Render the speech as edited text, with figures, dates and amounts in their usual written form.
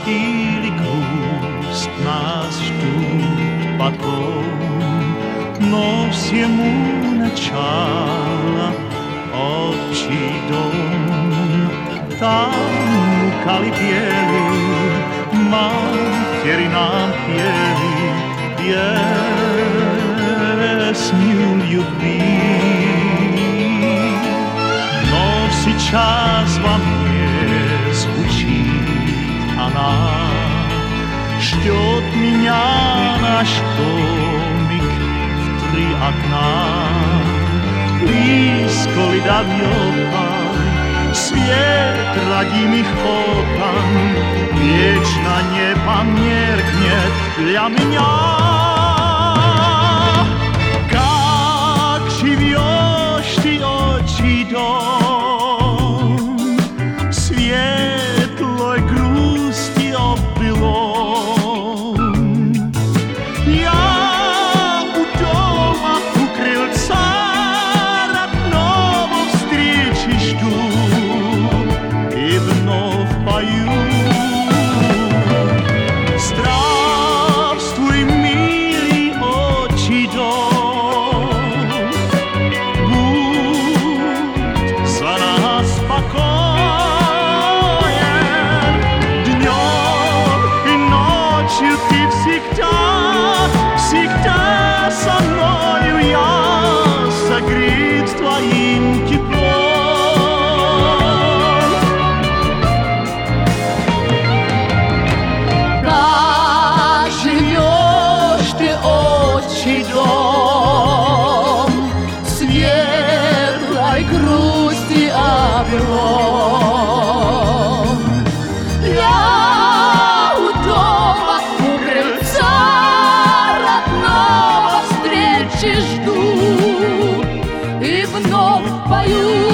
или грусть нас ждут потом, но всему начало отчий дом. Там у колыбели матери нам пели песню любви. Но сейчас во мне звучит она, ждет меня наш домик в 3 окна. Близко ли далеко свет родимых окон вечно не померкнет для меня. Как живешь ты, отчий дом, светлой грусти обвелом. Я у дома, у крыльца родного встречи жду и вновь пою. Здравствуй, милый отчий дом, будь за нас спокоен. Днем и ночью ты всегда со мною, я согрет твоим теплом. Как живешь ты, отчий дом, светлой грусти обелом. Я у дома, у крыльца родного встречи жду и вновь пою.